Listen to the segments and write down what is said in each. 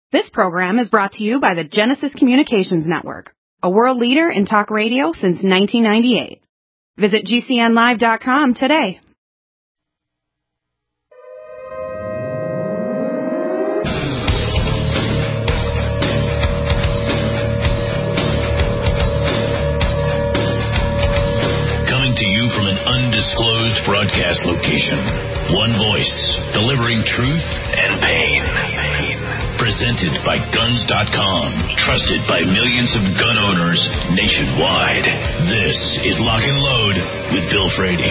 This program is brought to you by the Genesis Communications Network, a world leader in talk radio since 1998. Visit GCNlive.com today. Coming to you from an undisclosed broadcast location. One voice, delivering truth and pain. Presented by Guns.com, trusted by millions of gun owners nationwide. This is Lock and Load with Bill Frady.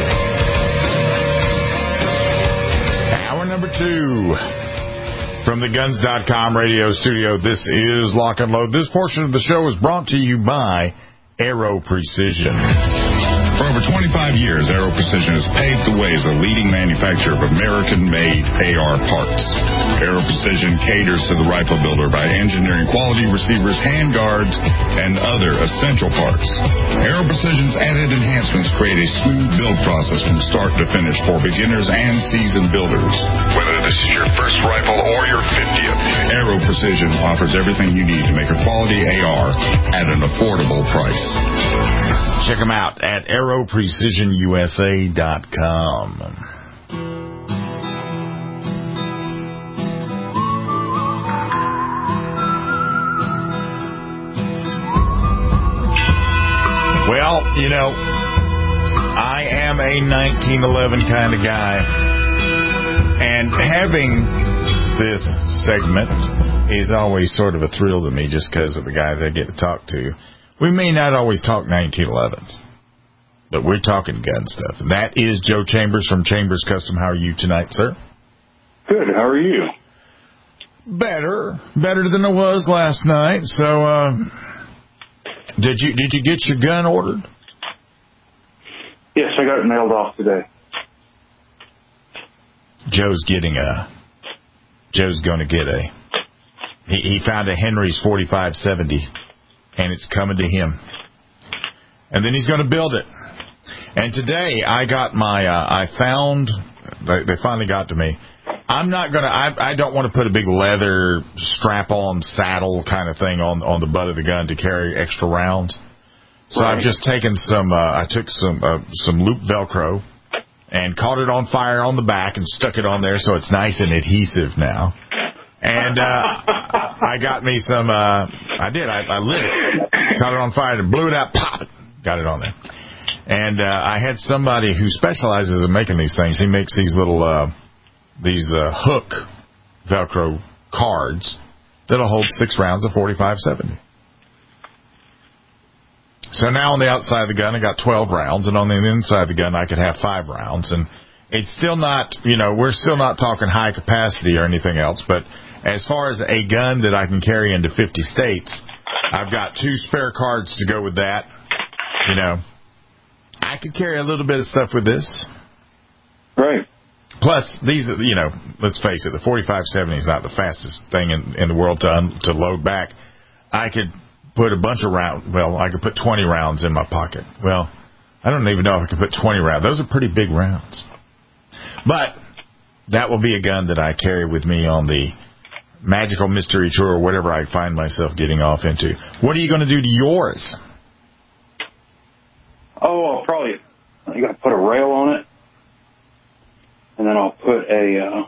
Hour number 2 from the Guns.com radio studio. This is Lock and Load. This portion of the show is brought to you by Aero Precision. For over 25 years, Aero Precision has paved the way as a leading manufacturer of American-made AR parts. Aero Precision caters to the rifle builder by engineering quality receivers, handguards, and other essential parts. Aero Precision's added enhancements create a smooth build process from start to finish for beginners and seasoned builders. Whether this is your first rifle or your 50th, Aero Precision offers everything you need to make a quality AR at an affordable price. Check them out at AeroPrecisionUSA.com. Well, you know, I am a 1911 kind of guy, and having this segment is always sort of a thrill to me just because of the guys I get to talk to. We may not always talk 1911s, but we're talking gun stuff. And that is Joe Chambers from Chambers Custom. How are you tonight, sir? Good. How are you? Better than I was last night. So, did you get your gun ordered? Yes, I got it mailed off today. Joe's going to get he found a Henry's 4570. And it's coming to him. And then he's going to build it. And today I got my, they finally got to me. I don't want to put a big leather strap-on saddle kind of thing on the butt of the gun to carry extra rounds. So right. I've just taken I took some loop Velcro and caught it on fire on the back and stuck it on there so it's nice and adhesive now. And I got me some, I lit it, caught it on fire and blew it out, pop it, got it on there. And I had somebody who specializes in making these things. He makes these little, hook Velcro cards that'll hold 6 rounds of 45-70. So now on the outside of the gun, I got 12 rounds, and on the inside of the gun, I could have 5 rounds. And it's still not, we're still not talking high capacity or anything else, but as far as a gun that I can carry into 50 states, I've got 2 spare cards to go with that. I could carry a little bit of stuff with this. Right. Plus, these, let's face it, the 45-70 is not the fastest thing in the world to load back. I could put a bunch of rounds. Well, I could put 20 rounds in my pocket. Well, I don't even know if I could put 20 rounds. Those are pretty big rounds. But that will be a gun that I carry with me on the magical mystery tour or whatever I find myself getting off into. What are you going to do to yours? Oh, I got to put a rail on it, and then I'll put the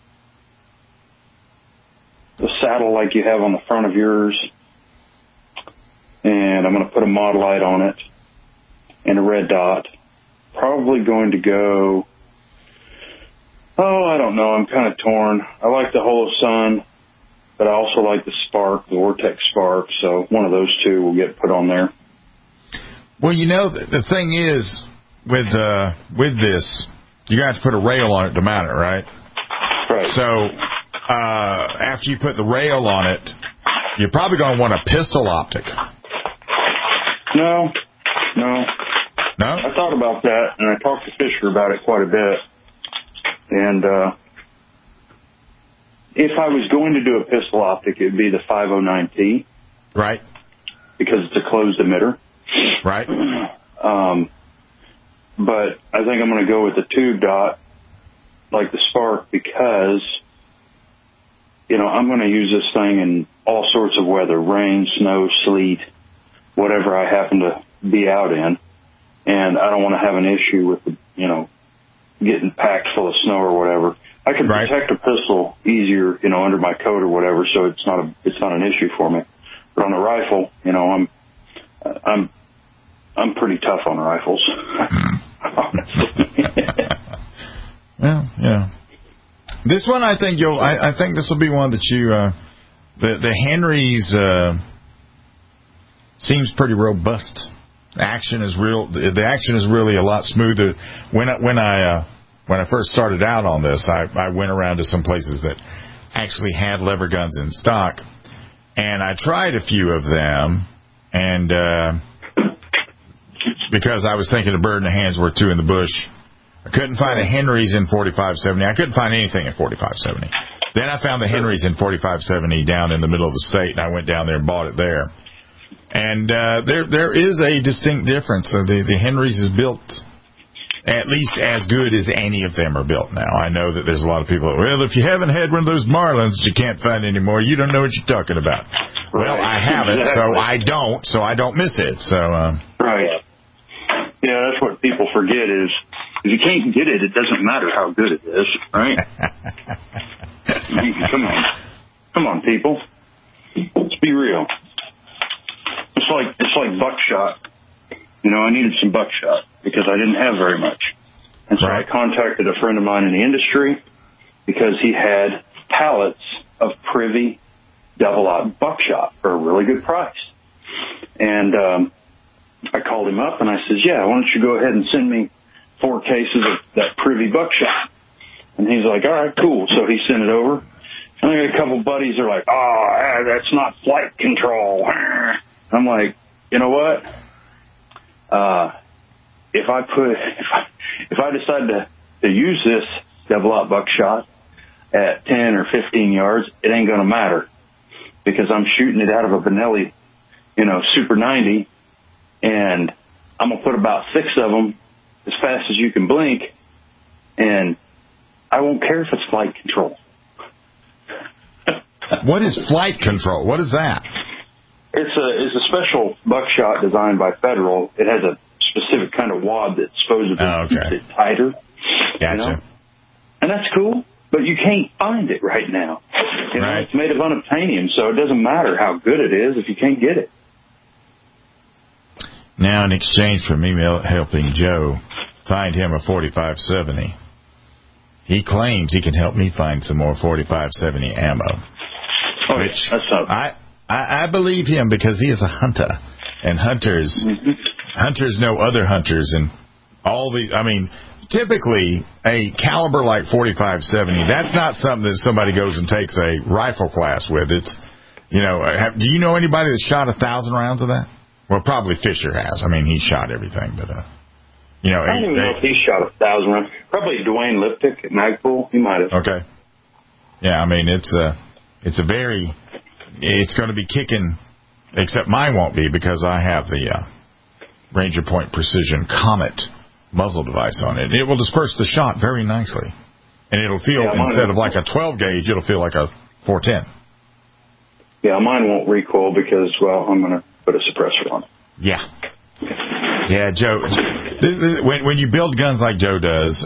saddle like you have on the front of yours, and I'm going to put a mod light on it and a red dot. Probably going to go, I don't know, I'm kind of torn. I like the Holosun, but I also like the Spark, the Vortex Spark, so one of those two will get put on there. Well, the thing is, with this, you're going to have to put a rail on it to mount it, right? Right. So, after you put the rail on it, you're probably going to want a pistol optic. No? I thought about that, and I talked to Fisher about it quite a bit. And if I was going to do a pistol optic, it would be the 509T. Right. Because it's a closed emitter. Right. But I think I'm going to go with the tube dot, like the Spark, because I'm going to use this thing in all sorts of weather, rain, snow, sleet, whatever I happen to be out in. And I don't want to have an issue with, getting packed full of snow or whatever. I can protect a pistol easier, under my coat or whatever, so it's not an issue for me. But on a rifle, I'm pretty tough on rifles. Well, yeah. This one, I think I think this will be one that you. The Henry's seems pretty robust. The action is real. The action is really a lot smoother. When I first started out on this, I went around to some places that actually had lever guns in stock, and I tried a few of them, and because I was thinking a bird in the hand's worth two in the bush, I couldn't find a Henry's in 4570. I couldn't find anything in 4570. Then I found the Henry's in 4570 down in the middle of the state, and I went down there and bought it there. And there is a distinct difference. The Henry's is built at least as good as any of them are built now. I know that there's a lot of people that, well, if you haven't had one of those Marlins that you can't find anymore, you don't know what you're talking about. Right. Well, I haven't, exactly. so I don't miss it. So right. Yeah, that's what people forget is if you can't get it, it doesn't matter how good it is, right? Come on, people. Let's be real. It's like buckshot. I needed some buckshot because I didn't have very much. And so I contacted a friend of mine in the industry because he had pallets of Privy double-aught buckshot for a really good price. And I called him up and I said, yeah, why don't you go ahead and send me 4 cases of that Privy buckshot? And he's like, all right, cool. So he sent it over. And I got a couple buddies that are like, that's not flight control. I'm like, you know what? If I decide to use this double-aught buckshot at 10 or 15 yards, it ain't going to matter because I'm shooting it out of a Benelli, Super 90, and I'm going to put about 6 of them as fast as you can blink, and I won't care if it's flight control. What is flight control? What is that? It's a special buckshot designed by Federal. It has a specific kind of wad that supposedly keeps it tighter. Gotcha. And that's cool, but you can't find it right now. It's made of unobtainium, so it doesn't matter how good it is if you can't get it. Now, in exchange for me helping Joe find him a 4570, he claims he can help me find some more 4570 ammo. Which I believe him because he is a hunter, and hunters know other hunters, and all these. I mean, typically a caliber like 4570, that's not something that somebody goes and takes a rifle class with. It's, do you know anybody that shot 1,000 rounds of that? Well, probably Fisher has. I mean, he shot everything, but I don't even know if he shot 1,000 rounds. Probably Dwayne Liptick at Magpul. He might have. Okay. Yeah, I mean, it's going to be kicking, except mine won't be because I have the Ranger Point Precision Comet muzzle device on it. It will disperse the shot very nicely. And it'll feel, instead of like a 12 gauge, it'll feel like a 410. Yeah, mine won't recoil because, I'm going to put a suppressor on it. Yeah. Yeah, Joe, when you build guns like Joe does,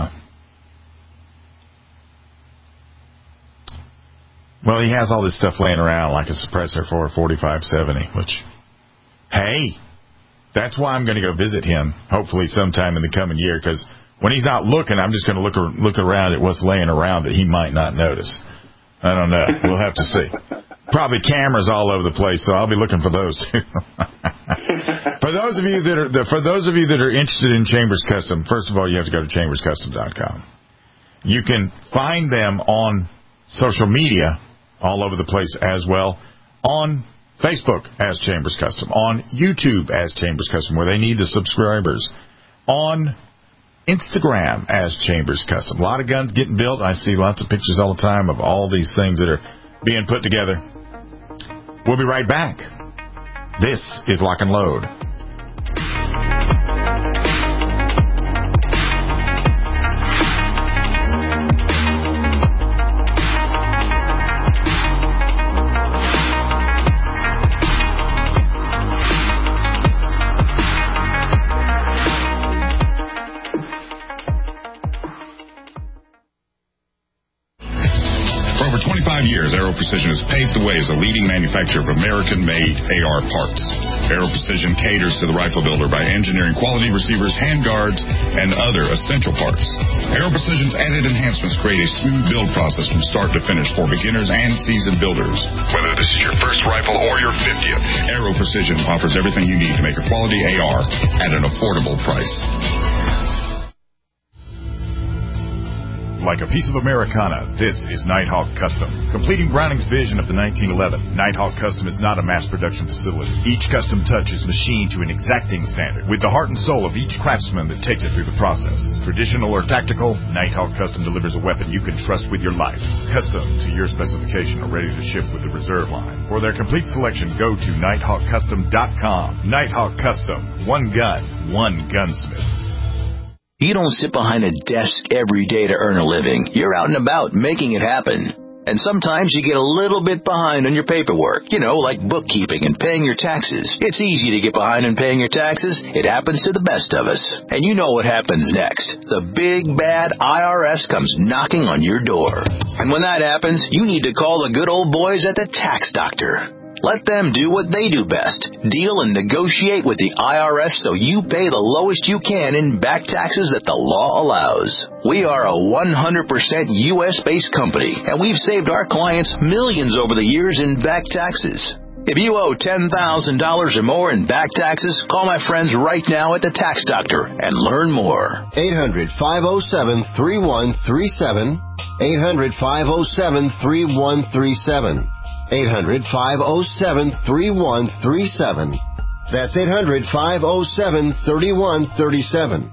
he has all this stuff laying around like a suppressor for a 4570, which, hey, that's why I'm going to go visit him hopefully sometime in the coming year, because when he's not looking, I'm just going to look around at what's laying around that he might not notice. I don't know. We'll have to see. Probably cameras all over the place, so I'll be looking for those too. For those of you that are interested in Chambers Custom, first of all, you have to go to chamberscustom.com. You can find them on social media all over the place as well, on Facebook as Chambers Custom, on YouTube as Chambers Custom, where they need the subscribers, on Instagram as Chambers Custom. A lot of guns getting built. I see lots of pictures all the time of all these things that are being put together. We'll be right back. This is Lock and Load. Aero Precision has paved the way as a leading manufacturer of American-made AR parts. Aero Precision caters to the rifle builder by engineering quality receivers, handguards, and other essential parts. Aero Precision's added enhancements create a smooth build process from start to finish for beginners and seasoned builders. Whether this is your first rifle or your 50th, Aero Precision offers everything you need to make a quality AR at an affordable price. Like a piece of Americana, this is Nighthawk Custom. Completing Browning's vision of the 1911, Nighthawk Custom is not a mass production facility. Each custom touch is machined to an exacting standard, with the heart and soul of each craftsman that takes it through the process. Traditional or tactical, Nighthawk Custom delivers a weapon you can trust with your life. Custom to your specification or ready to ship with the reserve line. For their complete selection, go to NighthawkCustom.com. Nighthawk Custom. One gun, one gunsmith. You don't sit behind a desk every day to earn a living. You're out and about making it happen. And sometimes you get a little bit behind on your paperwork, like bookkeeping and paying your taxes. It's easy to get behind on paying your taxes. It happens to the best of us. And you know what happens next. The big, bad IRS comes knocking on your door. And when that happens, you need to call the good old boys at the Tax Doctor. Let them do what they do best. Deal and negotiate with the IRS so you pay the lowest you can in back taxes that the law allows. We are a 100% U.S.-based company, and we've saved our clients millions over the years in back taxes. If you owe $10,000 or more in back taxes, call my friends right now at the Tax Doctor and learn more. 800-507-3137. 800-507-3137. 800-507-3137. That's 800-507-3137.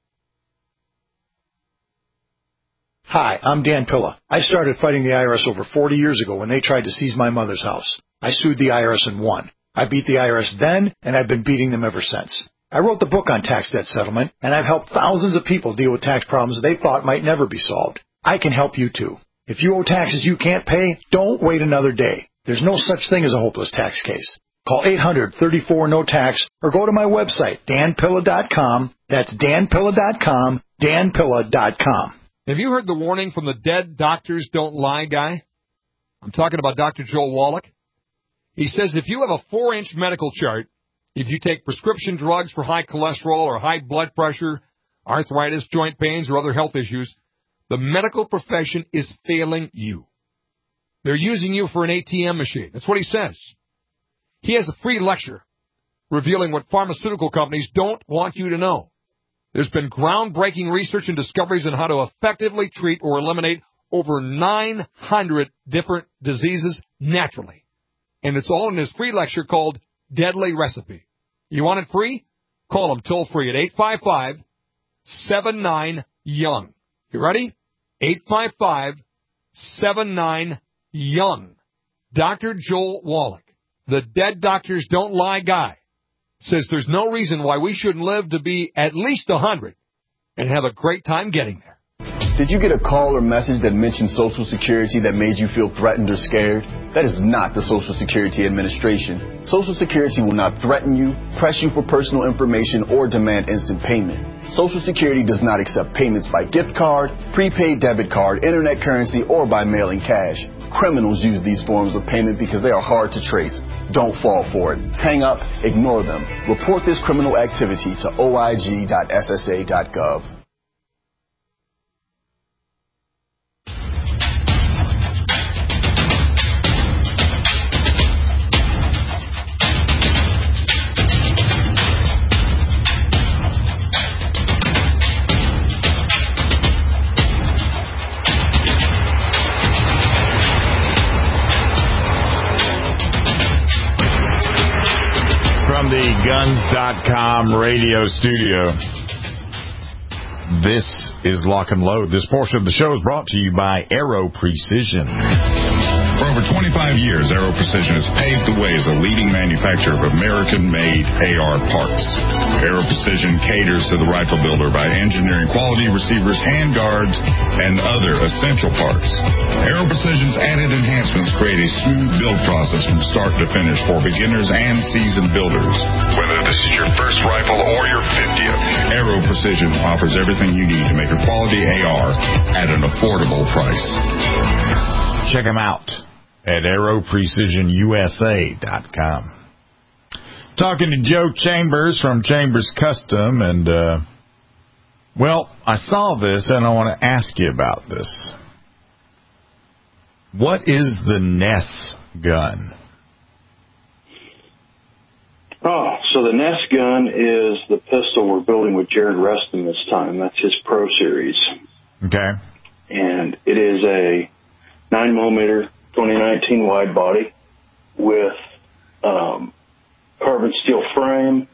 Hi, I'm Dan Pilla. I started fighting the IRS over 40 years ago when they tried to seize my mother's house. I sued the IRS and won. I beat the IRS then, and I've been beating them ever since. I wrote the book on tax debt settlement, and I've helped thousands of people deal with tax problems they thought might never be solved. I can help you too. If you owe taxes you can't pay, don't wait another day. There's no such thing as a hopeless tax case. Call 800-34-NO-TAX or go to my website, danpilla.com. That's danpilla.com, danpilla.com. Have you heard the warning from the Dead Doctors Don't Lie guy? I'm talking about Dr. Joel Wallach. He says if you have a 4-inch medical chart, if you take prescription drugs for high cholesterol or high blood pressure, arthritis, joint pains, or other health issues, the medical profession is failing you. They're using you for an ATM machine. That's what he says. He has a free lecture revealing what pharmaceutical companies don't want you to know. There's been groundbreaking research and discoveries on how to effectively treat or eliminate over 900 different diseases naturally. And it's all in his free lecture called Deadly Recipe. You want it free? Call him toll free at 855-79-YOUNG. You ready? 855-79-YOUNG. Dr. Joel Wallach, the Dead Doctors Don't Lie guy, says there's no reason why we shouldn't live to be at least 100 and have a great time getting there. Did you get a call or message that mentioned Social Security that made you feel threatened or scared? That is not the Social Security Administration. Social Security will not threaten you, press you for personal information, or demand instant payment. Social Security does not accept payments by gift card, prepaid debit card, internet currency, or by mailing cash. Criminals use these forms of payment because they are hard to trace. Don't fall for it. Hang up, ignore them. Report this criminal activity to oig.ssa.gov. The Guns.com radio studio. This is Lock and Load. This portion of the show is brought to you by Aero Precision. For over 25 years, Aero Precision has paved the way as a leading manufacturer of American-made AR parts. Aero Precision caters to the rifle builder by engineering quality receivers, handguards, and other essential parts. Aero Precision's added enhancements create a smooth build process from start to finish for beginners and seasoned builders. Whether this is your first rifle or your 50th, Aero Precision offers everything you need to make a quality AR at an affordable price. Check them out. at AeroPrecisionUSA.com. Talking to Joe Chambers from Chambers Custom, and, well, I saw this, and I want to ask you about this. What is the Ness gun? Oh, so the Ness gun is the pistol we're building with Jared Reston this time. That's his Pro Series. Okay. And it is a 9mm 2019 wide body with carbon steel frame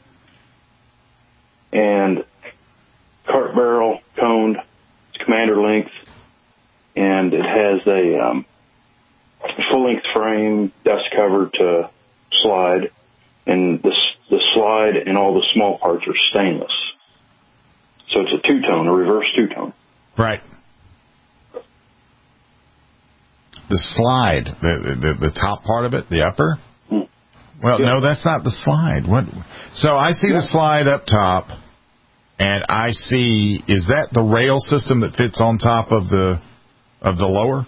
and cart barrel coned. It's commander length, and it has a full-length frame, dust cover to slide, and the slide and all the small parts are stainless. So it's a two-tone, a reverse two-tone. Right. The slide, the top part of it, the upper? Well, yeah. No, that's not the slide. What? So I see the slide up top, and I see, is that the rail system that fits on top of the lower?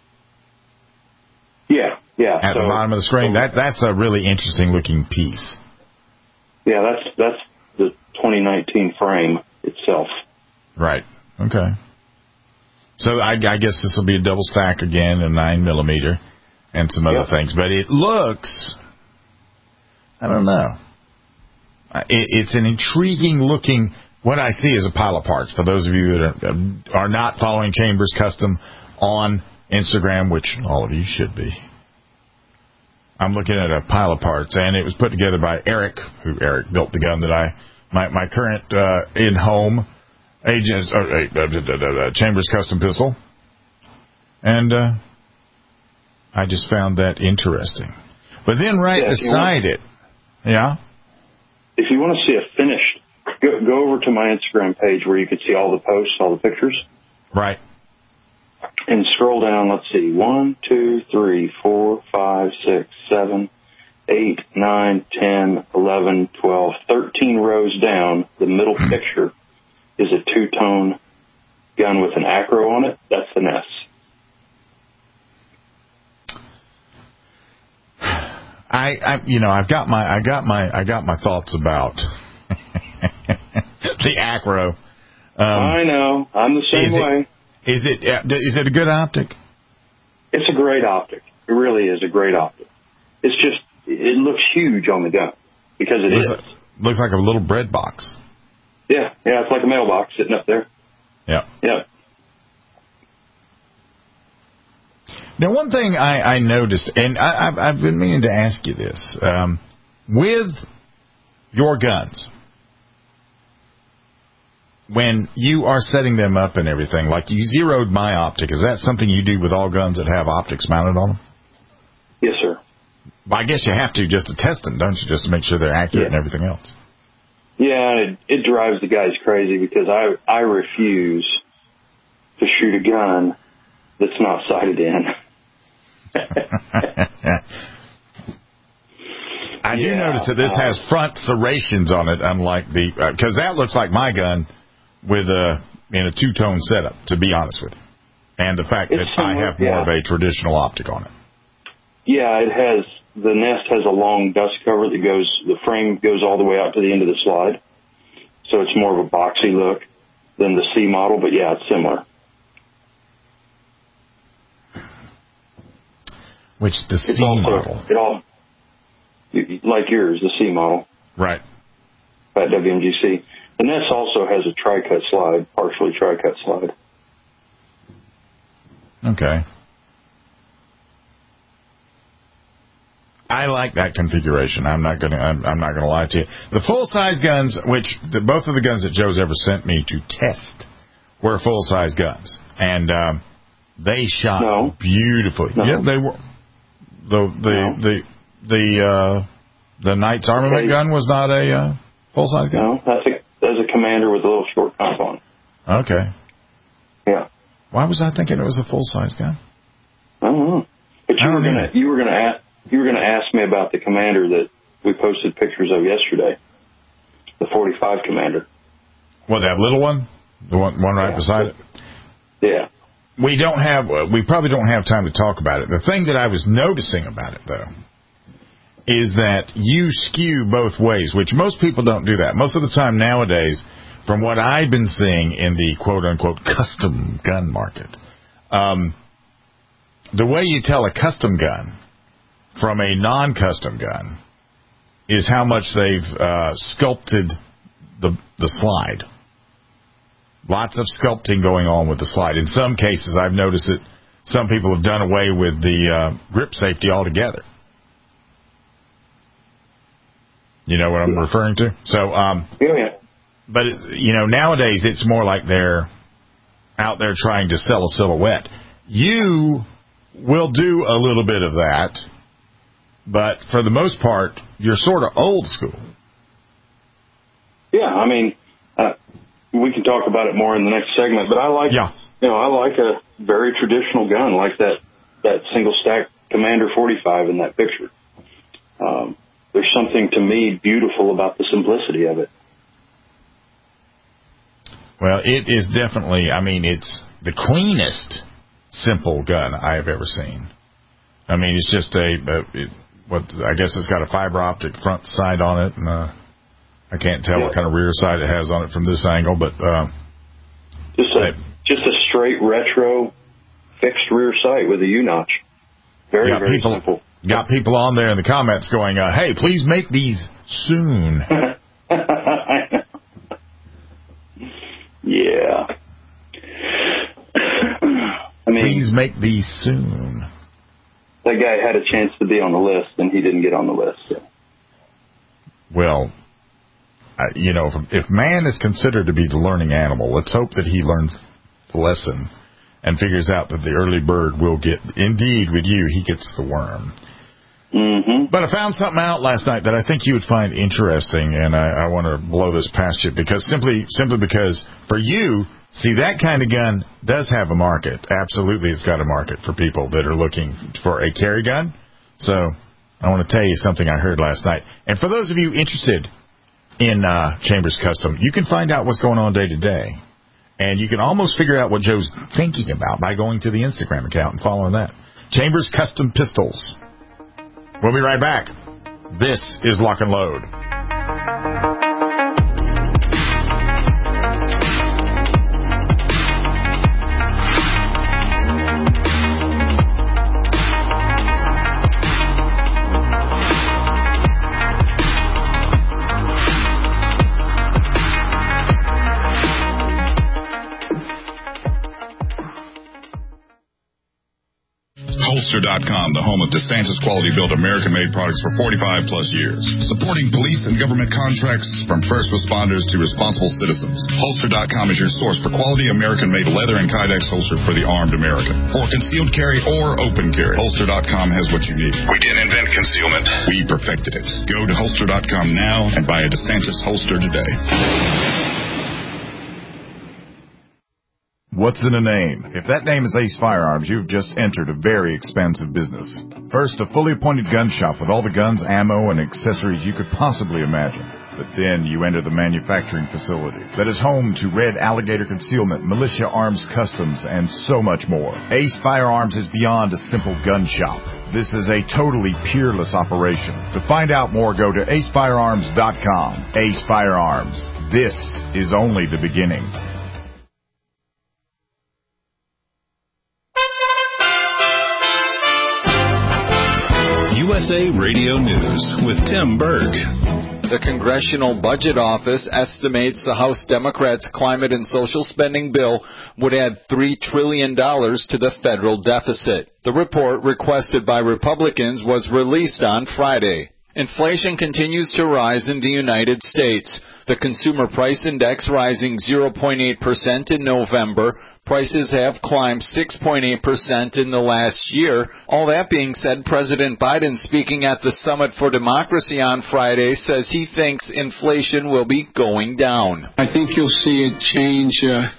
Yeah. At the bottom of the screen. That's a really interesting looking piece. Yeah, that's the 2019 frame itself. Right. Okay. So I guess this will be a double stack again, a 9mm, and some other things. But it looks, I don't know. It's an intriguing looking. What I see is a pile of parts. For those of you that are not following Chambers Custom on Instagram, which all of you should be, I'm looking at a pile of parts, and it was put together by Eric, who Eric built the gun that my current in-home agent, Chambers Custom pistol, and I just found that interesting. But then beside it, if you want to see a finished, go over to my Instagram page where you can see all the posts, all the pictures. Right. And scroll down, let's see, 1, 2, 3, 4, 5, 6, 7, 8, 9, 10, 11, 12, 13 rows down. The middle picture is a two-tone gun with an acro on it. That's the Ness. I got my thoughts about the acro. I know. I'm the same way. Is it a good optic? It's a great optic. It really is a great optic. It's just, it looks huge on the gun because it is. Looks like a little bread box. Yeah, it's like a mailbox sitting up there. Yeah. Now, one thing I noticed, and I've been meaning to ask you this, with your guns, when you are setting them up and everything, like you zeroed my optic, is that something you do with all guns that have optics mounted on them? Yes, sir. Well, I guess you have to just to test them, don't you, just to make sure they're accurate and everything else? Yeah, it drives the guys crazy because I refuse to shoot a gun that's not sighted in. I do notice that this has front serrations on it, unlike the because that looks like my gun with in a two-tone setup, to be honest with you, and the fact that I have more of a traditional optic on it. Yeah, the Nest has a long dust cover that the frame goes all the way out to the end of the slide, so it's more of a boxy look than the C model, but yeah, it's similar. Which the C model? Like yours, the C model. Right. At WMGC. The Ness also has a tri-cut slide, partially tri-cut slide. Okay. I like that configuration. I'm not gonna lie to you. The full-size guns, both of the guns that Joe's ever sent me to test, were full-size guns, and they shot beautifully. No. Yeah, they were. The Knight's Armament gun was not a full-size gun? No, that's a Commander with a little short comp on. Okay. Yeah. Why was I thinking it was a full-size gun? I don't know. But you were gonna ask me about the Commander that we posted pictures of yesterday. The 45 Commander. What, that little one? The one right beside it? Yeah. we probably don't have time to talk about it. The thing that I was noticing about it, though, is that you skew both ways, which most people don't do that. Most of the time nowadays, from what I've been seeing in the quote-unquote custom gun market, the way you tell a custom gun from a non-custom gun is how much they've sculpted the slide. Lots of sculpting going on with the slide. In some cases, I've noticed that some people have done away with the grip safety altogether. You know what I'm referring to? So, but nowadays it's more like they're out there trying to sell a silhouette. You will do a little bit of that, but for the most part, you're sort of old school. Yeah, I mean, we can talk about it more in the next segment, but I like, I like a very traditional gun, like that single stack Commander 45 in that picture. There's something to me beautiful about the simplicity of it. Well, it is definitely, it's the cleanest simple gun I have ever seen. I mean, it's just I guess it's got a fiber optic front sight on it, and I can't tell what kind of rear sight it has on it from this angle, but just a straight retro fixed rear sight with a U-notch. Very simple. Got people on there in the comments going, hey, please make these soon. Yeah. Please make these soon. That guy had a chance to be on the list, and he didn't get on the list. So. Well, if man is considered to be the learning animal, let's hope that he learns the lesson and figures out that the early bird will get, indeed, with you, he gets the worm. Mm-hmm. But I found something out last night that I think you would find interesting, and I want to blow this past you, because simply because for you, see, that kind of gun does have a market. Absolutely, it's got a market for people that are looking for a carry gun. So I want to tell you something I heard last night. And for those of you interested in Chambers Custom, you can find out what's going on day to day. And you can almost figure out what Joe's thinking about by going to the Instagram account and following that. Chambers Custom Pistols. We'll be right back. This is Lock and Load. Holster.com, the home of DeSantis quality built American-made products for 45 plus years. Supporting police and government contracts from first responders to responsible citizens. Holster.com is your source for quality American-made leather and Kydex holster for the armed American. For concealed carry or open carry, Holster.com has what you need. We didn't invent concealment. We perfected it. Go to Holster.com now and buy a DeSantis holster today. What's in a name? If that name is Ace Firearms, you've just entered a very expansive business. First, a fully appointed gun shop with all the guns, ammo, and accessories you could possibly imagine. But then you enter the manufacturing facility that is home to Red Alligator Concealment, Militia Arms Customs, and so much more. Ace Firearms is beyond a simple gun shop. This is a totally peerless operation. To find out more, go to acefirearms.com. Ace Firearms. This is only the beginning. USA Radio News with Tim Berg. The Congressional Budget Office estimates the House Democrats' climate and social spending bill would add $3 trillion to the federal deficit. The report, requested by Republicans, was released on Friday. Inflation continues to rise in the United States. The Consumer Price Index rising 0.8% in November. Prices have climbed 6.8% in the last year. All that being said, President Biden, speaking at the Summit for Democracy on Friday, says he thinks inflation will be going down. I think you'll see it change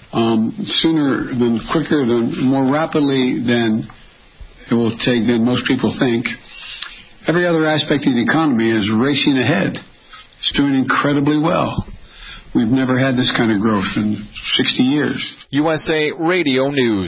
quicker, more rapidly than it will take than most people think. Every other aspect of the economy is racing ahead. It's doing incredibly well. We've never had this kind of growth in 60 years. USA Radio News.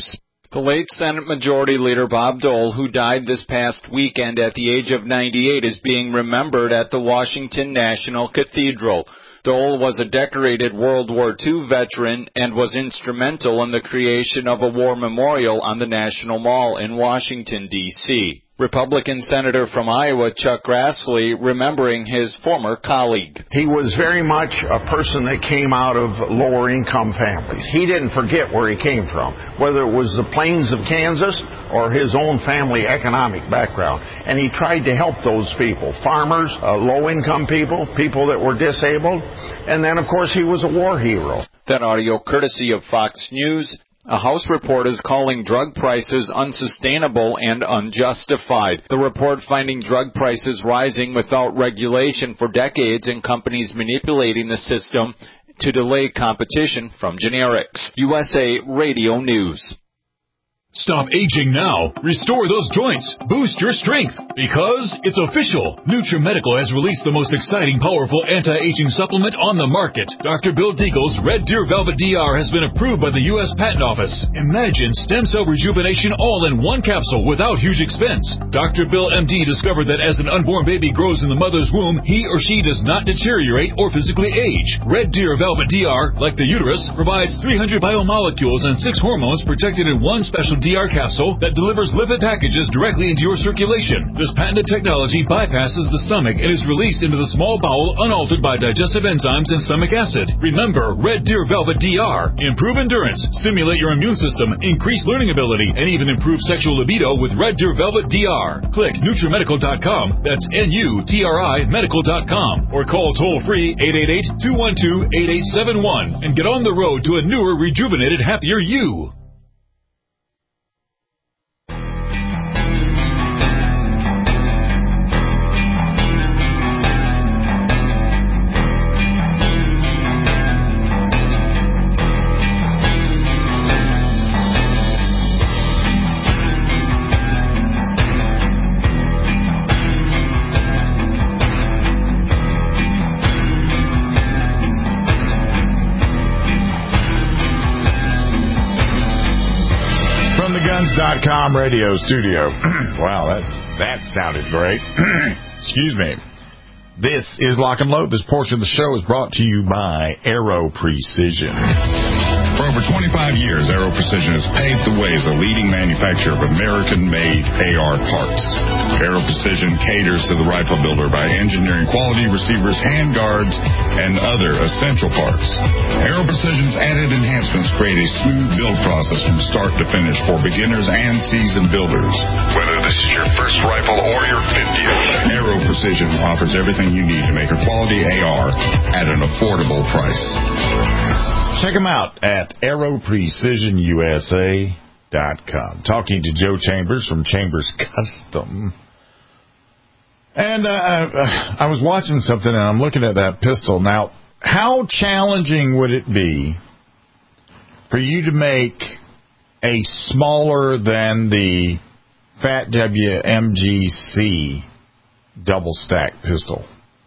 The late Senate Majority Leader Bob Dole, who died this past weekend at the age of 98, is being remembered at the Washington National Cathedral. Dole was a decorated World War II veteran and was instrumental in the creation of a war memorial on the National Mall in Washington, D.C. Republican Senator from Iowa Chuck Grassley remembering his former colleague. He was very much a person that came out of lower income families. He didn't forget where he came from, whether it was the plains of Kansas or his own family economic background. And he tried to help those people, farmers, low income people, people that were disabled. And then, of course, he was a war hero. That audio courtesy of Fox News. A House report is calling drug prices unsustainable and unjustified. The report finding drug prices rising without regulation for decades and companies manipulating the system to delay competition from generics. USA Radio News. Stop aging now. Restore those joints. Boost your strength. Because it's official. NutriMedical has released the most exciting, powerful anti-aging supplement on the market. Dr. Bill Deagle's Red Deer Velvet DR has been approved by the U.S. Patent Office. Imagine stem cell rejuvenation all in one capsule without huge expense. Dr. Bill MD discovered that as an unborn baby grows in the mother's womb, he or she does not deteriorate or physically age. Red Deer Velvet DR, like the uterus, provides 300 biomolecules and 6 hormones protected in one special DR capsule that delivers lipid packages directly into your circulation. This patented technology bypasses the stomach and is released into the small bowel unaltered by digestive enzymes and stomach acid. Remember, Red Deer Velvet DR. Improve endurance, stimulate your immune system, increase learning ability, and even improve sexual libido with Red Deer Velvet DR. Click NutriMedical.com, that's NUTRI Medical.com, or call toll-free 888-212-8871 and get on the road to a newer, rejuvenated, happier you. Guns.com radio studio. Wow, that sounded great. Excuse me. This is Lock and Load. This portion of the show is brought to you by Aero Precision. For over 25 years, Aero Precision has paved the way as a leading manufacturer of American-made AR parts. Aero Precision caters to the rifle builder by engineering quality receivers, handguards, and other essential parts. Aero Precision's added enhancements create a smooth build process from start to finish for beginners and seasoned builders. Whether this is your first rifle or your 50th, Aero Precision offers everything you need to make a quality AR at an affordable price. Check them out at AeroPrecisionUSA.com. Talking to Joe Chambers from Chambers Custom. And I was watching something, and I'm looking at that pistol. Now, how challenging would it be for you to make a smaller than the Fat WMGC double-stack pistol?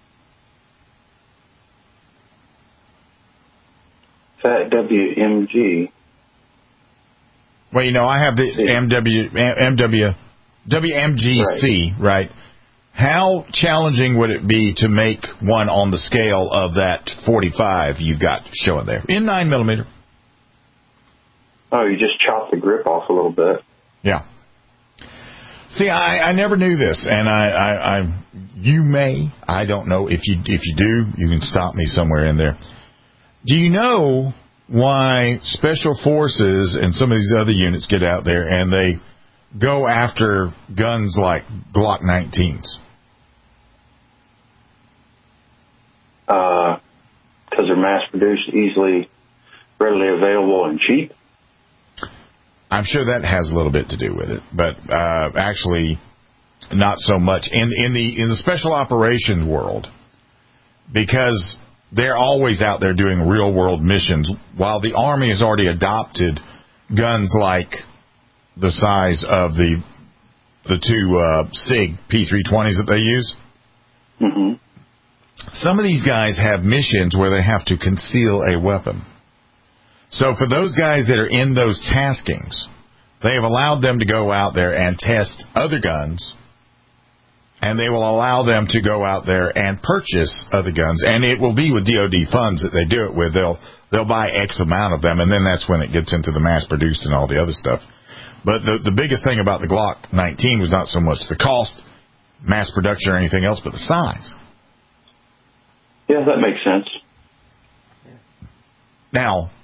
Fat WMG. Well, you know, I have the WMGC, right? How challenging would it be to make one on the scale of that 45 you've got showing there in 9mm? Oh, you just chop the grip off a little bit. Yeah. See, I never knew this, and I don't know. If you do, you can stop me somewhere in there. Do you know why Special Forces and some of these other units get out there and they go after guns like Glock 19s? Because they're mass-produced, easily, readily available, and cheap? I'm sure that has a little bit to do with it, but actually not so much. In the special operations world, because they're always out there doing real-world missions, while the Army has already adopted guns like the size of the two SIG P320s that they use. Mm-hmm. Some of these guys have missions where they have to conceal a weapon. So for those guys that are in those taskings, They have allowed them to go out there and test other guns, and they will allow them to go out there and purchase other guns, and it will be with DOD funds that they do it with. They'll buy X amount of them, and then that's when it gets into the mass-produced and all the other stuff. But the biggest thing about the Glock 19 was not so much the cost, mass production, or anything else, but the size. Yeah, that makes sense. Now,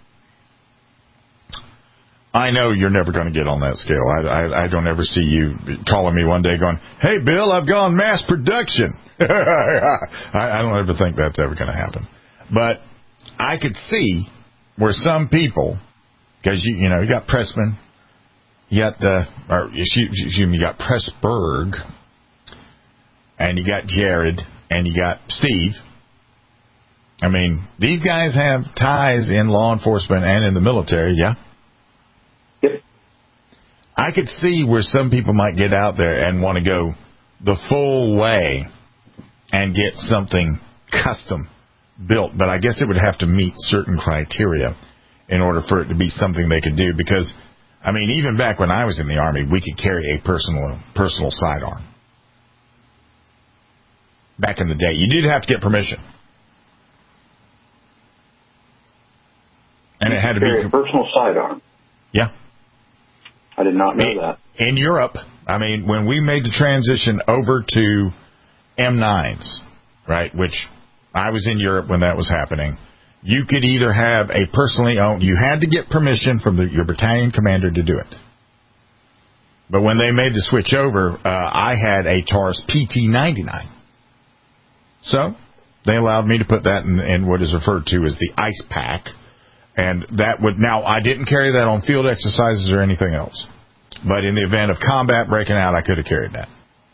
I know you're never going to get on that scale. I don't ever see you calling me one day going, "Hey, Bill, I've gone mass production." I don't ever think that's ever going to happen. But I could see where some people, because you know, you got Pressman, you got you got Pressburg, and you got Jared, and you got Steve. I mean, these guys have ties in law enforcement and in the military, yeah? Yep. I could see where some people might get out there and want to go the full way and get something custom built, but I guess it would have to meet certain criteria in order for it to be something they could do, because, I mean, even back when I was in the Army, we could carry a personal sidearm. Back in the day. You did have to get permission. And it had to be a personal sidearm. Yeah. I did not know that. In Europe, I mean, when we made the transition over to M9s, right, which I was in Europe when that was happening, you could either have a personally owned, you had to get permission from your battalion commander to do it. But when they made the switch over, I had a Taurus PT-99. So they allowed me to put that in what is referred to as the ice pack. And that would, now I didn't carry that on field exercises or anything else. But in the event of combat breaking out, I could have carried that.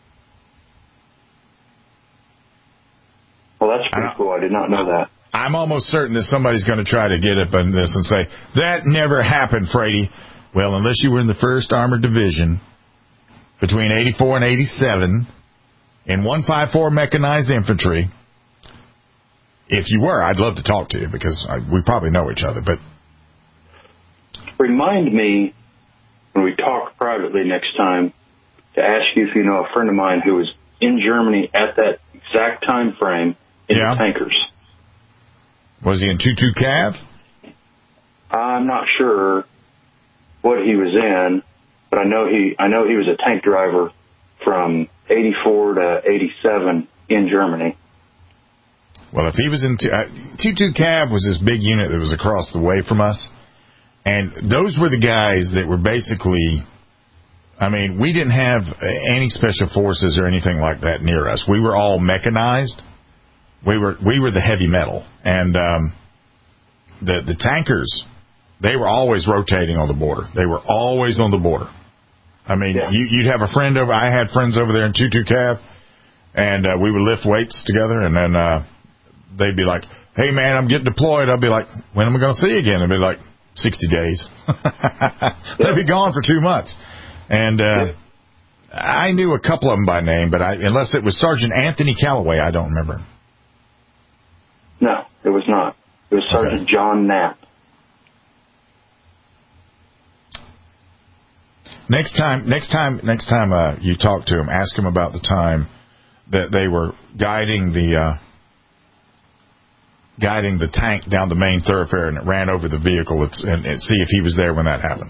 Well, that's pretty cool. I did not know that. I'm almost certain that somebody's going to try to get up on this and say, that never happened, Frady. Well, unless you were in the 1st Armored Division between 84 and 87 in 154 Mechanized Infantry. If you were, I'd love to talk to you because we probably know each other. But remind me when we talk privately next time to ask you if you know a friend of mine who was in Germany at that exact time frame in the tankers. Was he in 22 Cav? I'm not sure what he was in, but I know he was a tank driver from 84 to 87 in Germany. Well, if he was in 22 Cav was this big unit that was across the way from us, and those were the guys that were basically, I mean, we didn't have any special forces or anything like that near us. We were all mechanized. We were the heavy metal, and the tankers, they were always rotating on the border. They were always on the border. I mean, you'd have a friend over. I had friends over there in 22 Cav, and we would lift weights together, and then they'd be like, "Hey, man, I'm getting deployed." I'd be like, "When am I going to see you again?" They'd be like, 60 days. They'd be gone for 2 months. And I knew a couple of them by name, but unless it was Sergeant Anthony Calloway, I don't remember him. No, it was not. It was Sergeant John Knapp. Next time you talk to him, ask him about the time that they were guiding the tank down the main thoroughfare and it ran over the vehicle and see if he was there when that happened.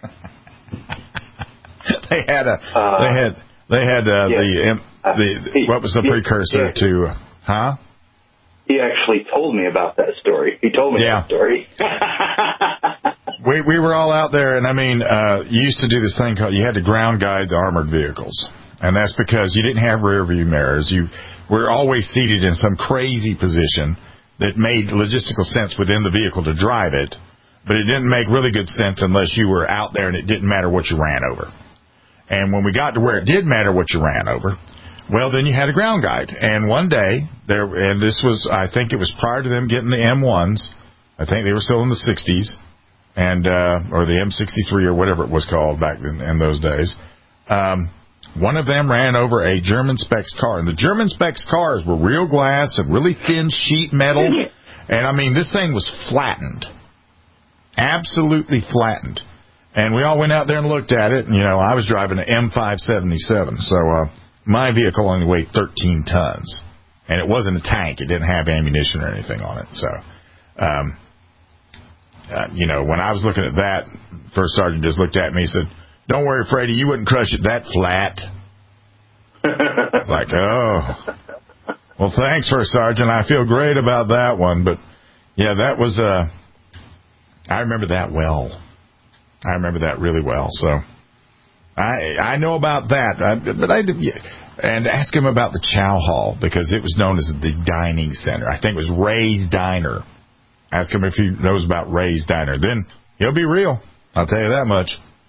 What was the precursor to, huh? He actually told me about that story. He told me that story. We were all out there, and I mean, you used to do this thing called, you had to ground guide the armored vehicles. And that's because you didn't have rear view mirrors. You were always seated in some crazy position that made logistical sense within the vehicle to drive it, but it didn't make really good sense unless you were out there and it didn't matter what you ran over. And when we got to where it did matter what you ran over, well, then you had a ground guide. And one day, and this was, I think it was prior to them getting the M1s. I think they were still in the 60s, and or the M63 or whatever it was called back in those days. One of them ran over a German specs car, and the German specs cars were real glass and really thin sheet metal, and I mean, this thing was flattened, absolutely flattened. And we all went out there and looked at it. And, I was driving an M577, so my vehicle only weighed 13 tons. And it wasn't a tank. It didn't have ammunition or anything on it. So, when I was looking at that, First Sergeant just looked at me and said, "Don't worry, Freddie, you wouldn't crush it that flat." It's like, oh. Well, thanks, First Sergeant. I feel great about that one. But, yeah, that was, I remember that well. I remember that really well. So I know about that. And ask him about the Chow Hall, because it was known as the dining center. I think it was Ray's Diner. Ask him if he knows about Ray's Diner. Then he'll be real. I'll tell you that much.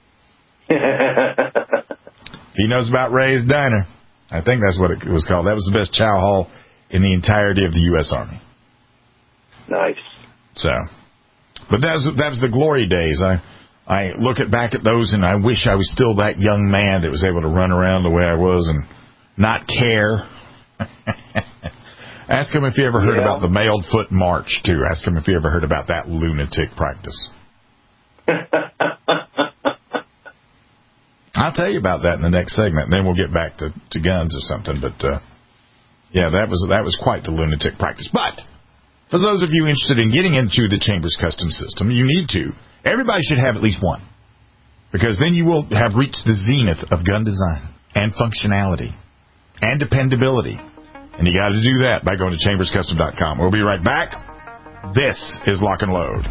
He knows about Ray's Diner. I think that's what it was called. That was the best Chow Hall in the entirety of the U.S. Army. Nice. So, but that was the glory days. I look back at those, and I wish I was still that young man that was able to run around the way I was and not care. Ask him if he ever heard about the mailed foot march, too. Ask him if he ever heard about that lunatic practice. I'll tell you about that in the next segment, and then we'll get back to guns or something. But, yeah, that was quite the lunatic practice. But for those of you interested in getting into the Chambers Custom System, you need to. Everybody should have at least one, because then you will have reached the zenith of gun design and functionality and dependability. And you got to do that by going to chamberscustom.com. We'll be right back. This is Lock and Load.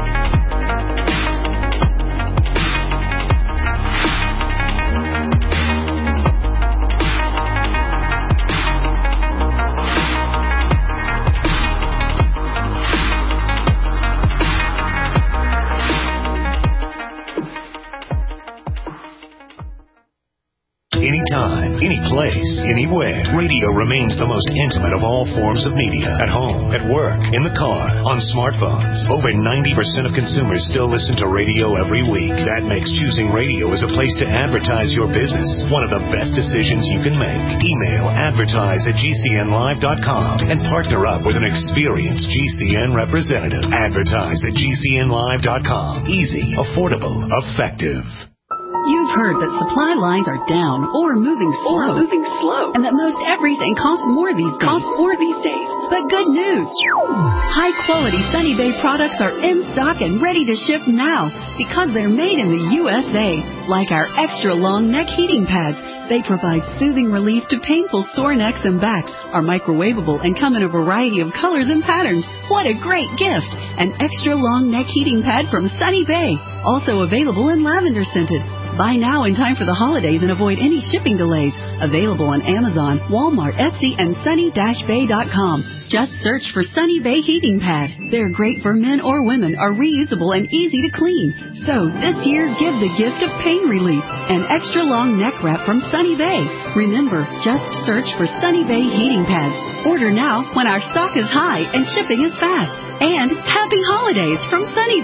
Anytime, any place, anywhere, radio remains the most intimate of all forms of media. At home, at work, in the car, on smartphones. Over 90% of consumers still listen to radio every week. That makes choosing radio as a place to advertise your business one of the best decisions you can make. Email advertise@gcnlive.com and partner up with an experienced GCN representative. Advertise@gcnlive.com. Easy, affordable, effective. You've heard that supply lines are down or moving slow. And that most everything costs more these days. But good news. High-quality Sunny Bay products are in stock and ready to ship now because they're made in the USA. Like our extra-long neck heating pads. They provide soothing relief to painful sore necks and backs, are microwavable, and come in a variety of colors and patterns. What a great gift! An extra-long neck heating pad from Sunny Bay. Also available in lavender scented. Buy now in time for the holidays and avoid any shipping delays. Available on Amazon, Walmart, Etsy, and sunny-bay.com. Just search for Sunny Bay Heating Pad. They're great for men or women, are reusable and easy to clean. So this year, give the gift of pain relief. An extra long neck wrap from Sunny Bay. Remember, just search for Sunny Bay Heating Pads. Order now when our stock is high and shipping is fast. And happy holidays from Sunny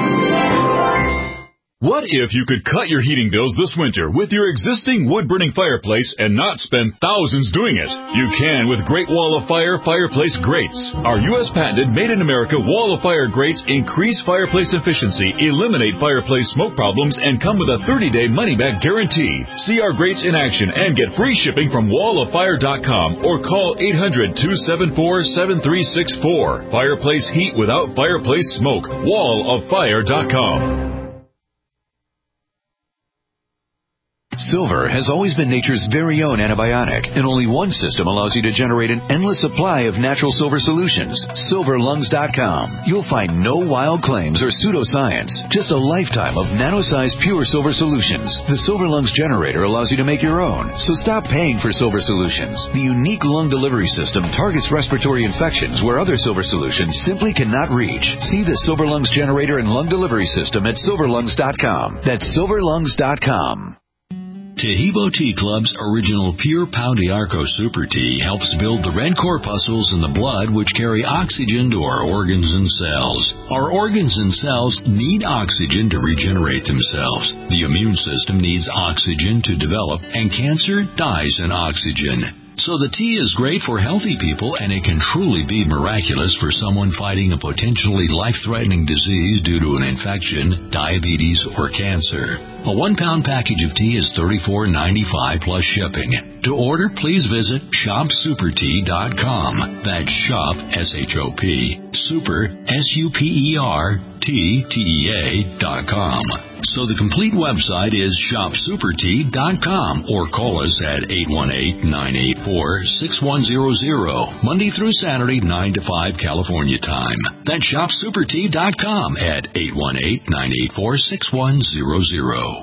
Bay. What if you could cut your heating bills this winter with your existing wood-burning fireplace and not spend thousands doing it? You can with Great Wall of Fire fireplace grates. Our U.S. patented made-in-America Wall of Fire grates increase fireplace efficiency, eliminate fireplace smoke problems, and come with a 30-day money-back guarantee. See our grates in action and get free shipping from walloffire.com or call 800-274-7364. Fireplace heat without fireplace smoke. walloffire.com. Silver has always been nature's very own antibiotic, and only one system allows you to generate an endless supply of natural silver solutions. SilverLungs.com. You'll find no wild claims or pseudoscience, just a lifetime of nano-sized pure silver solutions. The Silver Lungs generator allows you to make your own, so stop paying for silver solutions. The unique lung delivery system targets respiratory infections where other silver solutions simply cannot reach. See the Silver Lungs generator and lung delivery system at SilverLungs.com. That's SilverLungs.com. Tahibo Tea Club's original Pure Pau d'Arco Super Tea helps build the red corpuscles in the blood which carry oxygen to our organs and cells. Our organs and cells need oxygen to regenerate themselves. The immune system needs oxygen to develop, and cancer dies in oxygen. So the tea is great for healthy people, and it can truly be miraculous for someone fighting a potentially life-threatening disease due to an infection, diabetes, or cancer. A 1-pound package of tea is $34.95 plus shipping. To order, please visit shopsupertea.com. That's shop, S-H-O-P, super, S-U-P-E-R-T-T-E-A.com. So the complete website is shopsupertea.com or call us at 818-984-6100, Monday through Saturday, 9 to 5 California time. That's shopsupertea.com at 818-984-6100.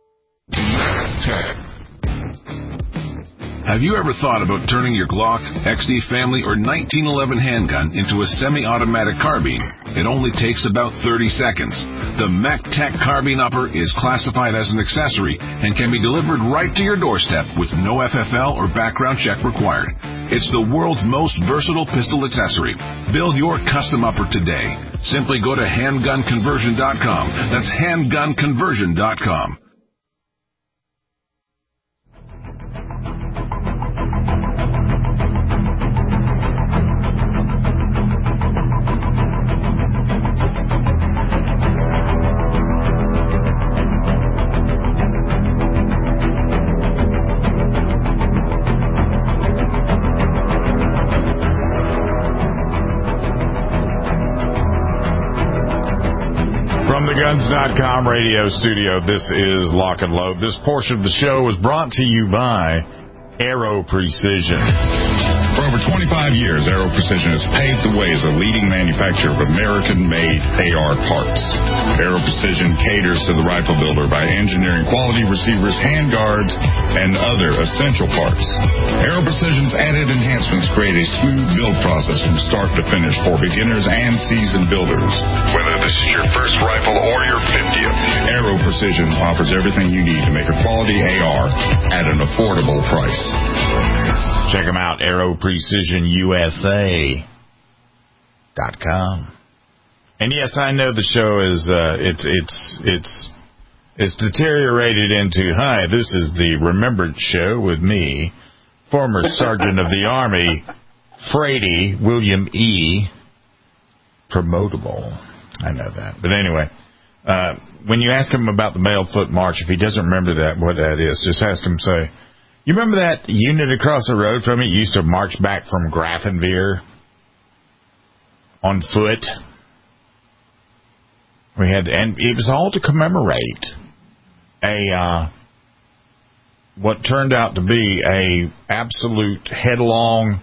Have you ever thought about turning your Glock, XD Family, or 1911 handgun into a semi-automatic carbine? It only takes about 30 seconds. The MechTech Carbine Upper is classified as an accessory and can be delivered right to your doorstep with no FFL or background check required. It's the world's most versatile pistol accessory. Build your custom upper today. Simply go to handgunconversion.com. That's handgunconversion.com. From the Guns.com radio studio, this is Lock and Load. This portion of the show was brought to you by Aero Precision. For over 25 years, Aero Precision has paved the way as a leading manufacturer of American-made AR parts. Aero Precision caters to the rifle builder by engineering quality receivers, handguards, and other essential parts. Aero Precision's added enhancements create a smooth build process from start to finish for beginners and seasoned builders. Whether this is your first rifle or your 50th, Aero Precision offers everything you need to make a quality AR at an affordable price. Check them out, AeroPrecisionUSA.com. And yes, I know the show is it's deteriorated into, hi, this is the Remembrance Show with me, former Sergeant of the Army, Frady William E. Promotable. I know that. But anyway, when you ask him about the Mailed Foot March, if he doesn't remember that, what that is, just ask him, say, you remember that unit across the road from me used to march back from Grafenwehr on foot? And it was all to commemorate what turned out to be a absolute headlong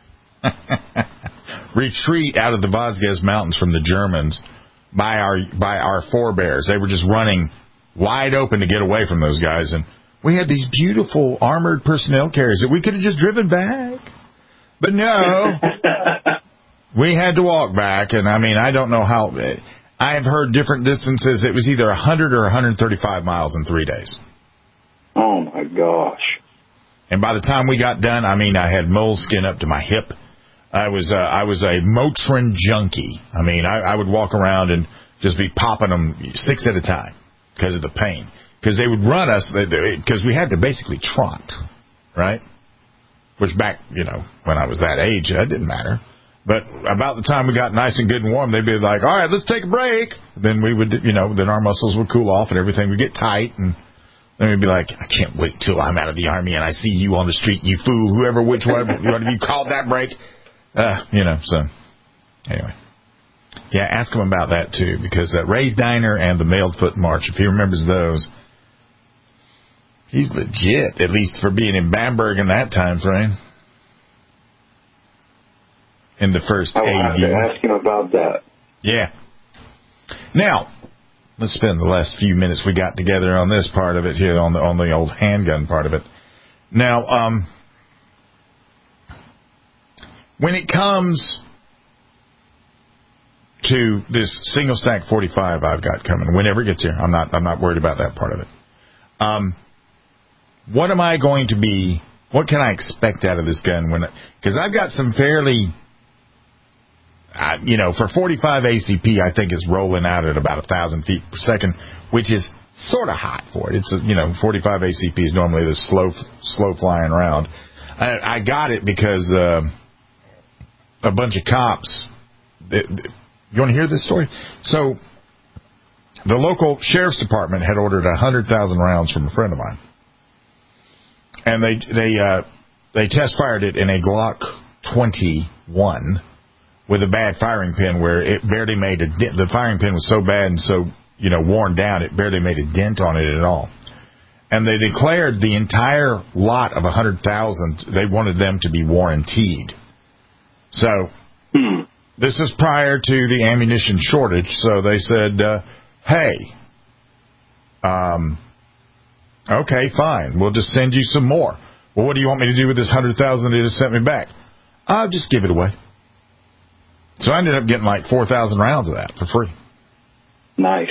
retreat out of the Vosges Mountains from the Germans by our forebears. They were just running wide open to get away from those guys, and we had these beautiful armored personnel carriers that we could have just driven back. But no, we had to walk back, and I mean, I don't know how. I have heard different distances. It was either 100 or 135 miles in 3 days. Oh, my gosh. And by the time we got done, I mean, I had moleskin up to my hip. I was a Motrin junkie. I mean, I would walk around and just be popping them 6 at a time because of the pain. Because they would run us, because we had to basically trot, right? Which back, when I was that age, that didn't matter. But about the time we got nice and good and warm, they'd be like, all right, let's take a break. Then we would, then our muscles would cool off and everything would get tight. And then we'd be like, I can't wait till I'm out of the Army and I see you on the street, you fool, which one of you called that break. So anyway. Yeah, ask him about that too, because Ray's Diner and the Mailed Foot March, if he remembers those, he's legit, at least for being in Bamberg in that time frame. In the first AD. I'll have to ask him about that. Yeah. Now, let's spend the last few minutes we got together on this part of it here, on the old handgun part of it. Now, when it comes to this single stack 45 I've got coming, whenever it gets here, I'm not worried about that part of it. What am I going to be? What can I expect out of this gun? Because I've got some fairly, for 45 ACP, I think it's rolling out at about 1,000 feet per second, which is sort of hot for it. It's 45 ACP is normally this slow flying around. I got it because a bunch of cops. You want to hear this story? So the local sheriff's department had ordered 100,000 rounds from a friend of mine, and they test fired it in a Glock 21 with a bad firing pin, where it barely made a dent. The firing pin was so bad and so worn down, it barely made a dent on it at all. And they declared the entire lot of 100,000. They wanted them to be warrantied. So this is prior to the ammunition shortage. So they said, "Hey, okay, fine. We'll just send you some more." Well, what do you want me to do with this 100,000 they just sent me back? I'll just give it away. So I ended up getting like 4,000 rounds of that for free. Nice.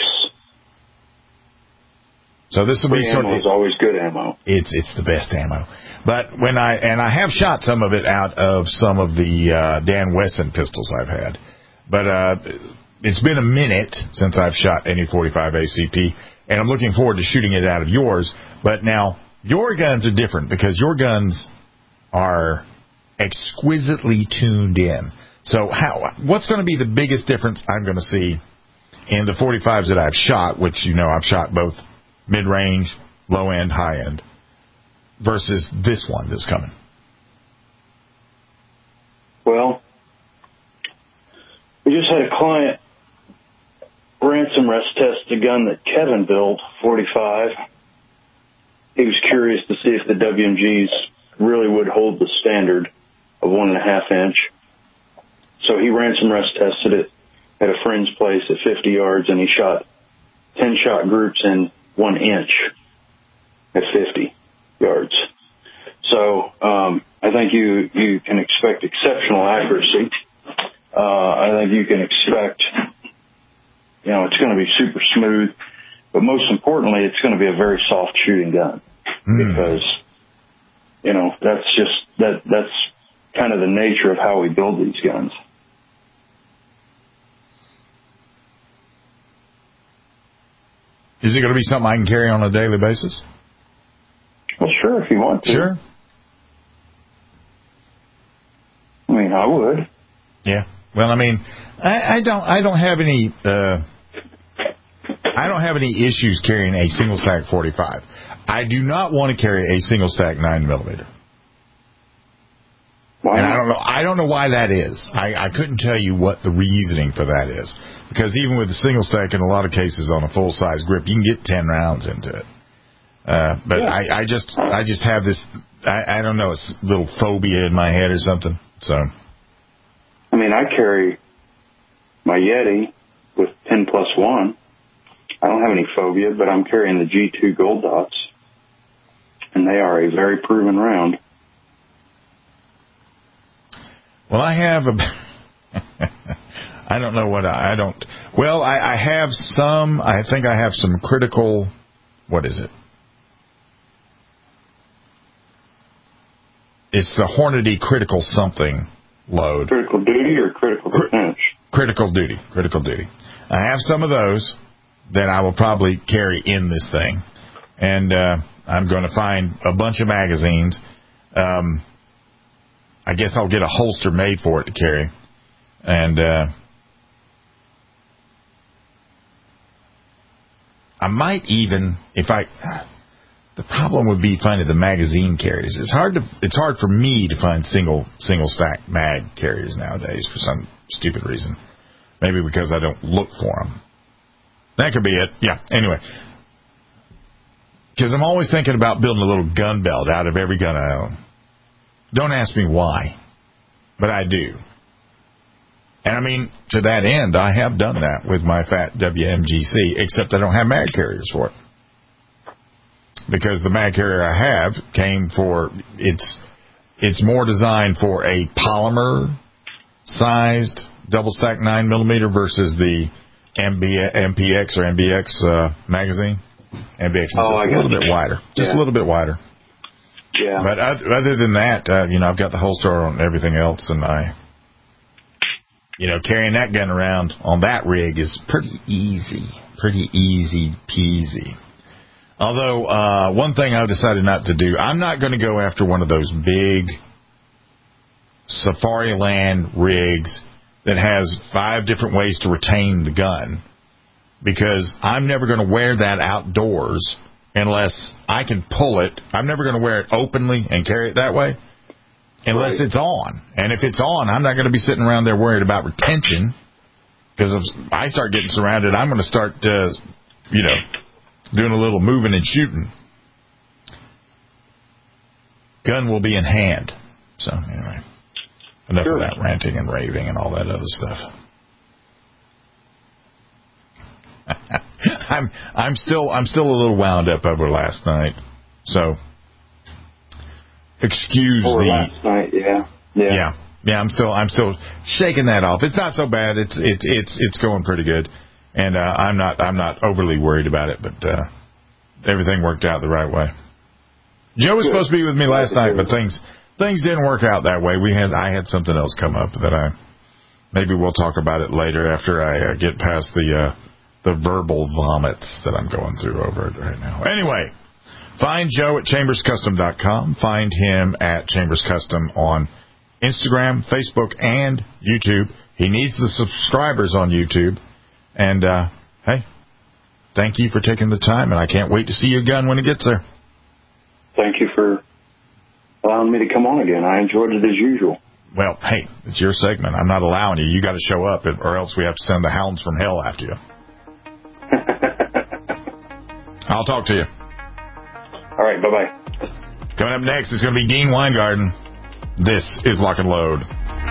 So this will be sort of, ammo is always good ammo. It's the best ammo. But when I have shot some of it out of some of the Dan Wesson pistols I've had. But it's been a minute since I've shot any .45 ACP, and I'm looking forward to shooting it out of yours. But now your guns are different because your guns are exquisitely tuned in. So what's going to be the biggest difference I'm going to see in the .45s that I've shot, which I've shot both mid-range, low-end, high-end, versus this one that's coming? Well, we just had a client ransom arrest test a gun that Kevin built, .45. He was curious to see if the WMGs really would hold the standard of 1.5 inch. So he ransom arrest tested it at a friend's place at 50 yards, and he shot 10-shot groups in 1 inch at 50 yards. So I think you can expect exceptional accuracy. I think you can expect, it's going to be super smooth, but most importantly, it's going to be a very soft shooting gun because, that's kind of the nature of how we build these guns. Is it going to be something I can carry on a daily basis? Well, sure, if you want to. Sure. I mean, I would. Yeah. Well, I mean, I don't have any issues carrying a single stack .45. I do not want to carry a single stack 9mm. Why and not? I don't know why that is. I couldn't tell you what the reasoning for that is. Because even with the single stack, in a lot of cases on a full size grip, you can get 10 rounds into it. But yeah. I just have this, I don't know, it's a little phobia in my head or something. So, I mean, I carry my Yeti with 10+1. I don't have any phobia, but I'm carrying the G2 Gold Dots, and they are a very proven round. Well, I have I don't know what I don't. Well, I have some. I think I have some critical. What is it? It's the Hornady critical something load. Critical duty or critical defense? Critical duty. Critical duty. I have some of those that I will probably carry in this thing, and I'm going to find a bunch of magazines. I guess I'll get a holster made for it to carry. And I might even, the problem would be finding the magazine carriers. It's hard for me to find single stack mag carriers nowadays for some stupid reason. Maybe because I don't look for them. That could be it. Yeah, anyway. Because I'm always thinking about building a little gun belt out of every gun I own. Don't ask me why, but I do. And I mean, to that end, I have done that with my fat WMGC, except I don't have mag carriers for it. Because the mag carrier I have came for, it's more designed for a polymer-sized double-stack 9mm versus the MPX or MBX magazine. MBX is just a little bit wider. Just a little bit wider. Yeah. But other than that, I've got the holster on everything else, and carrying that gun around on that rig is pretty easy peasy. Although, one thing I've decided not to do, I'm not going to go after one of those big Safariland rigs that has 5 different ways to retain the gun, because I'm never going to wear that outdoors unless I can pull it. I'm never going to wear it openly and carry it that way unless it's on. And if it's on, I'm not going to be sitting around there worried about retention, because if I start getting surrounded, I'm going to start, doing a little moving and shooting. Gun will be in hand. So, anyway, enough of that ranting and raving and all that other stuff. I'm still a little wound up over last night. So, excuse over the last night, yeah. I'm still shaking that off. It's not so bad. It's going pretty good, and I'm not overly worried about it. But everything worked out the right way. Joe was supposed to be with me last night, but things didn't work out that way. I had something else come up that maybe we'll talk about it later after I get past the verbal vomits that I'm going through over it right now. Anyway, find Joe at chamberscustom.com. Find him at Chambers Custom on Instagram, Facebook, and YouTube. He needs the subscribers on YouTube. And, hey, thank you for taking the time, and I can't wait to see your gun when it gets there. Thank you for allowing me to come on again. I enjoyed it as usual. Well, hey, it's your segment. I'm not allowing you. You got to show up, or else we have to send the hounds from hell after you. I'll talk to you. All right, bye-bye. Coming up next is going to be Dean Weingarten. This is Lock and Load.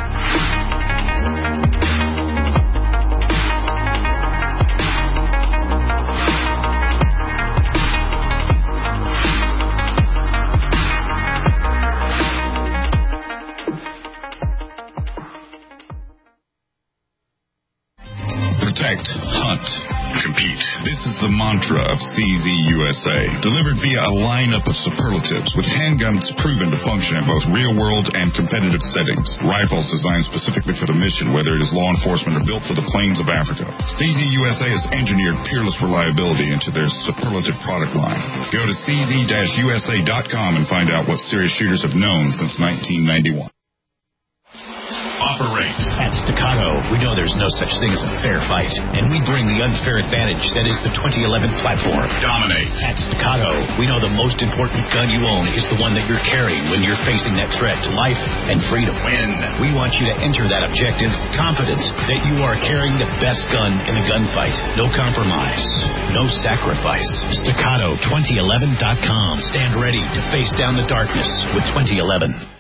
Protect, hunt, compete. This is the mantra of CZ USA, delivered via a lineup of superlatives with handguns proven to function in both real-world and competitive settings. Rifles designed specifically for the mission, whether it is law enforcement or built for the plains of Africa. CZ USA has engineered peerless reliability into their superlative product line. Go to cz-usa.com and find out what serious shooters have known since 1991. Operate. At Staccato, we know there's no such thing as a fair fight, and we bring the unfair advantage that is the 2011 platform. Dominate. At Staccato, we know the most important gun you own is the one that you're carrying when you're facing that threat to life and freedom. Win. We want you to enter that objective confident that you are carrying the best gun in the gunfight. No compromise. No sacrifice. Staccato2011.com. Stand ready to face down the darkness with 2011.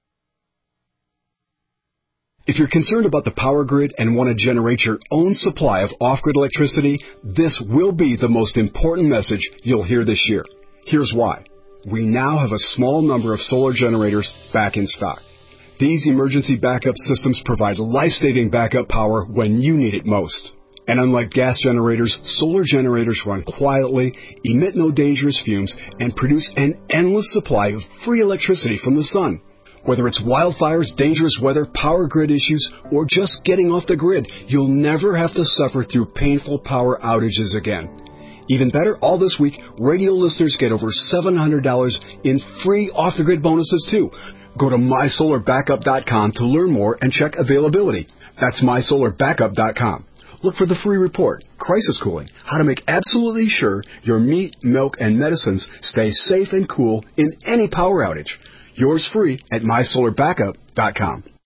If you're concerned about the power grid and want to generate your own supply of off-grid electricity, this will be the most important message you'll hear this year. Here's why. We now have a small number of solar generators back in stock. These emergency backup systems provide life-saving backup power when you need it most. And unlike gas generators, solar generators run quietly, emit no dangerous fumes, and produce an endless supply of free electricity from the sun. Whether it's wildfires, dangerous weather, power grid issues, or just getting off the grid, you'll never have to suffer through painful power outages again. Even better, all this week, radio listeners get over $700 in free off-the-grid bonuses too. Go to mysolarbackup.com to learn more and check availability. That's mysolarbackup.com. Look for the free report, Crisis Cooling, how to make absolutely sure your meat, milk, and medicines stay safe and cool in any power outage. Yours free at mysolarbackup.com.